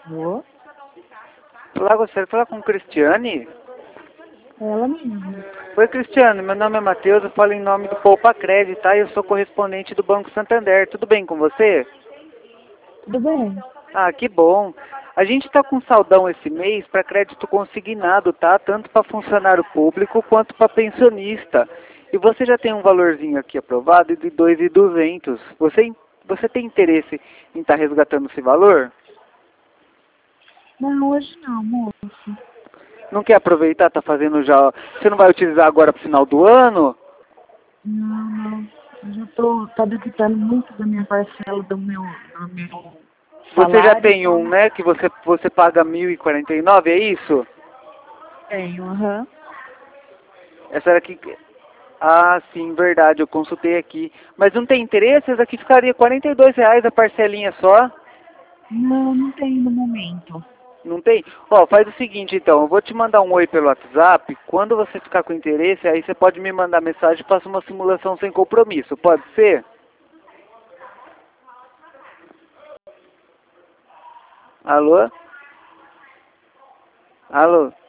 Alô? Olá, gostaria de falar com Cristiane. Ela mesma. Oi, Cristiane, meu nome é Matheus, eu falo em nome do Poupa Crédito, tá? Eu sou correspondente do Banco Santander. Tudo bem com você? Tudo bem? Ah, que bom. A gente está com saldão esse mês para crédito consignado, tá? Tanto para funcionário público quanto para pensionista. E você já tem um valorzinho aqui aprovado de 2.200. Você tem interesse em estar resgatando esse valor? Não, hoje não, moço. Não quer aproveitar? Tá fazendo já... Você não vai utilizar agora para o final do ano? Não, não. Eu já tá debitando muito da minha parcela do meu Você já salário, tem então um, né, que você paga 1.049, é isso? tenho, aham. Essa era aqui... Ah, sim, verdade, eu consultei aqui. Mas não tem interesse? Essa aqui ficaria R$ 42 a parcelinha só. Não, não tem no momento. Não tem? Ó, faz o seguinte então, eu vou te mandar um oi pelo WhatsApp. Quando você ficar com interesse, aí você pode me mandar mensagem e faça uma simulação sem compromisso. Pode ser? Alô? Alô?